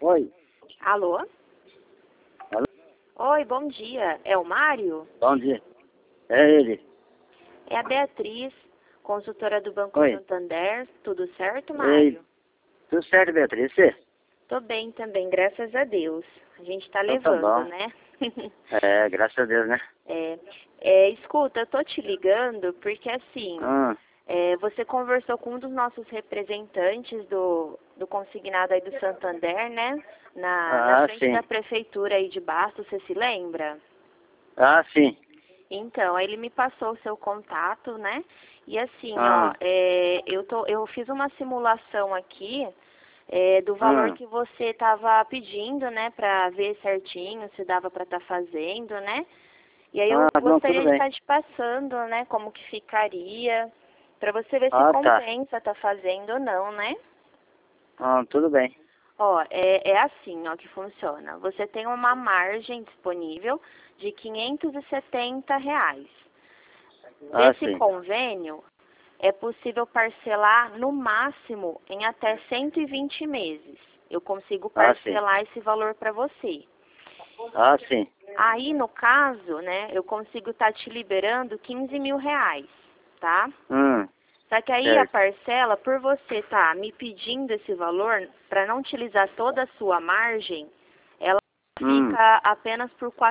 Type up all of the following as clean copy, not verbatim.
Oi. Alô? Alô? Oi, bom dia. É o Mário? Bom dia. É ele. É a Beatriz, consultora do Banco Oi. Santander. Tudo certo, Ei. Mário? Tudo certo, Beatriz? Você? Tô bem também, graças a Deus. A gente tá Então tá levando, bom. né? É, graças a Deus, né? Escuta, eu tô te ligando porque assim, Ah, você conversou com um dos nossos representantes do consignado aí do Santander, né? Na frente sim. da prefeitura aí de Bastos, você se lembra? Ah, sim. Então, aí ele me passou o seu contato, né? E assim, Ah, eu fiz uma simulação aqui do valor ah, que você estava pedindo, né? Pra ver certinho se dava para estar fazendo, né? E aí eu não, tudo gostaria de bem. estar te passando, né? Como que ficaria, para você ver se Ah, tá. compensa estar fazendo ou não, né? Ah, tudo bem. Ó, é assim, ó, que funciona. Você tem uma margem disponível de R$ 570. Ah, Desse sim. convênio, é possível parcelar no máximo em até 120 meses. Eu consigo Ah, sim. parcelar esse valor para você. Ah, sim. Aí, no caso, né, eu consigo estar te liberando R$ 15.000, tá? Só que aí a Certo. parcela, por você estar me pedindo esse valor, para não utilizar toda a sua margem, ela fica apenas por R$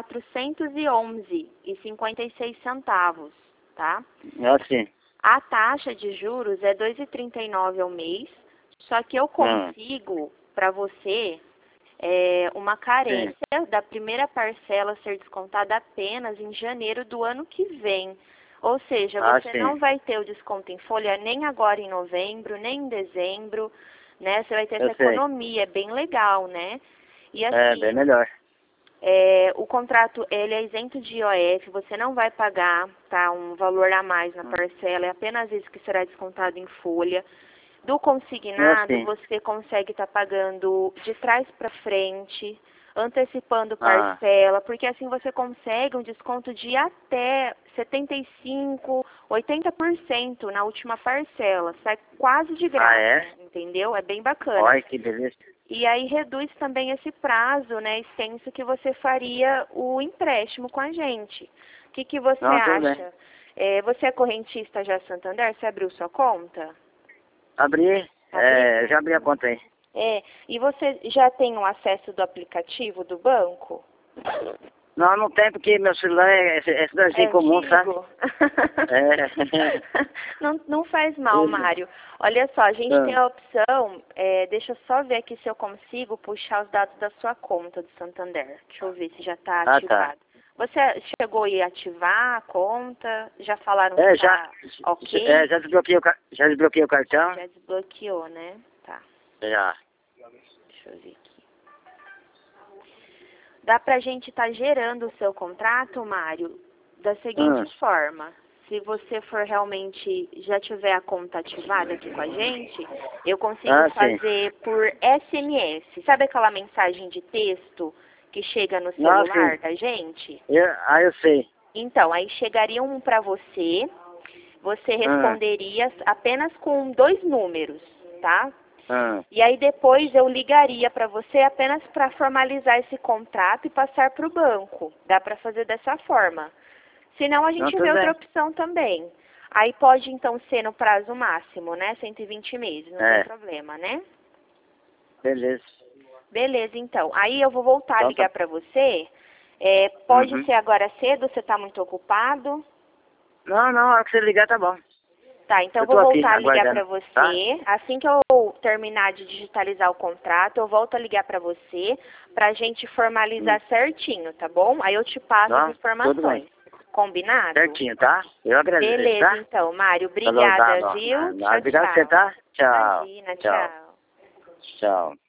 411,56, tá? Ah, sim. A taxa de juros é 2,39 ao mês, só que eu consigo, para você, uma Sim. carência da primeira parcela ser descontada apenas em janeiro do ano que vem. Ou seja, Ah, você sim. não vai ter o desconto em folha nem agora em novembro, nem em dezembro, né? Você vai ter essa Eu sei. economia, é bem legal, né? E É, bem assim, melhor. o contrato ele é isento de IOF, você não vai pagar, tá, um valor a mais na parcela, é apenas isso que será descontado em folha. Do Ah, consignado, sim. você consegue estar pagando de trás para frente, antecipando Ah, parcela, porque assim você consegue um desconto de até 75, 80% na última parcela. Sai quase de graça, é? entendeu? É bem bacana. Olha que beleza. E aí reduz também esse prazo, né, extenso que você faria o empréstimo com a gente. O que você Não, tudo bem. acha? Você é correntista já Santander? Você abriu sua conta? Abri, Abriu? já abri a conta aí. E você já tem o acesso do aplicativo do banco? Não, não tem porque meu celular é É cidadão comum, sabe? antigo? É. Não faz mal, Isso. Mário. Olha só, a gente tem Ah, a opção, deixa eu só ver aqui se eu consigo puxar os dados da sua conta do Santander. Deixa eu ver se já está tá. ativado. Você chegou a ir ativar a conta? Já falaram que Já, está ok? já desbloqueei já desbloqueei o cartão. Já desbloqueou, né? Tá, Já. deixa eu ver aqui. Dá pra gente estar gerando o seu contrato, Mário, da seguinte forma. Se você for realmente, já tiver a conta ativada aqui com a gente, eu consigo Sim. fazer por SMS. Sabe aquela mensagem de texto que chega no Ah, sim. celular da gente? Eu sei. Então, aí chegaria um para você responderia apenas com 2 números, tá? Ah, E aí depois eu ligaria para você apenas para formalizar esse contrato e passar para o banco. Dá para fazer dessa forma. Senão a não, gente vê tudo outra bem. opção também. Aí pode então ser no prazo máximo, né? 120 meses, não tem problema, né? Beleza. Beleza, então. Aí eu vou voltar a Então tá. ligar para você. Pode ser agora cedo, você está muito ocupado? Não, a hora que você ligar tá bom. Tá, então eu Eu vou tô aqui, voltar a ligar aguardando. para Tá? você. Assim que eu terminar de digitalizar o contrato, eu volto a ligar para você para a gente formalizar certinho, tá bom? Aí eu te passo as Não, tudo bem. informações. Combinado? Certinho, tá? Eu agradeço, Beleza, tá? então, Mário. Falou, tá Obrigada, bom. viu? Tchau, Obrigado por você, tchau. tá? Tchau. Imagina, Tchau. tchau. Tchau.